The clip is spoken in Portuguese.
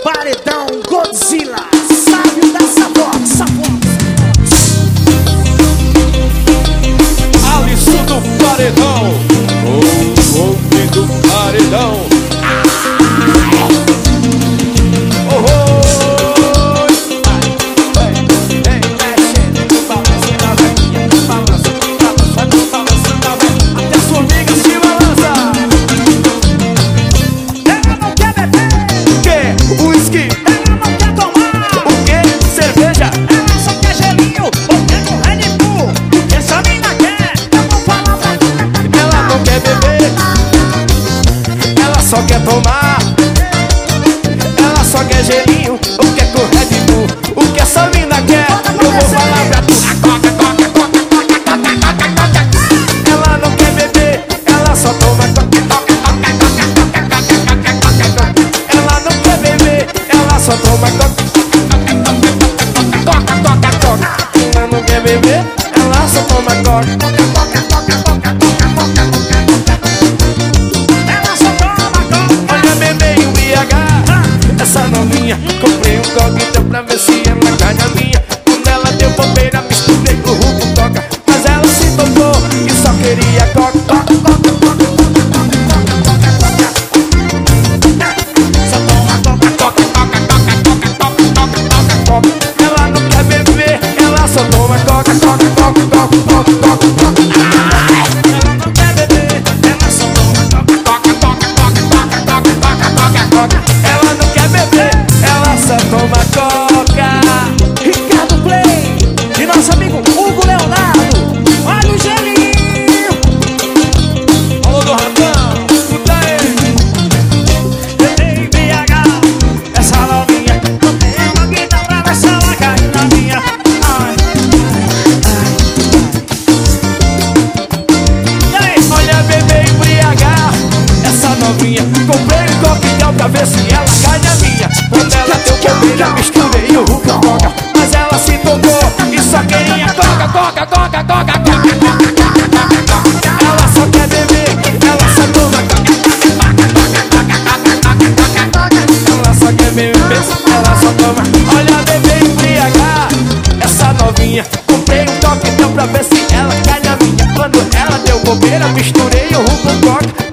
Paredão Godzilla, sábio da Sabox. Alisson do Paredão, o homem do Paredão. Só quer tomar, ela só quer gelinho, o que é com Red Bull, o que essa mina quer, eu vou falar pra tu. Ela não quer beber, ela só toma coca. Ela não quer beber, ela só toma coca. Ela não quer beber, ela só toma coca. Comprei um coquetel pra ver se ela cai na minha. Quando ela deu bobeira, misturei com o rum toca. Mas ela se tocou e só queria coca. Só toma coca. Ela não quer beber, ela só toma coca. Ela não quer beber, ela só toma coca. Ela não quer beber, ela só toma coca. Ricardo Play e nosso amigo Hugo Leonardo. Olha o gelinho. Alô do Ratão, escuta ele. Eu tenho BH, essa novinha. Não tem uma guita pra ver se ela cai na minha. E aí, olha bebê embriagar essa novinha. Comprei um coquetel pra ver se ela cai na minha. Quando ela deu bobeira, misturei o rum com coca. Mas ela se tocou e só queria coca. Ela só quer beber, ela só toma coca. Ela só quer beber, ela só toma. Olha bebê embriagar essa novinha. Comprei um coquetel pra ver se ela cai na minha. Quando ela deu bobeira, misturei o rum com coca.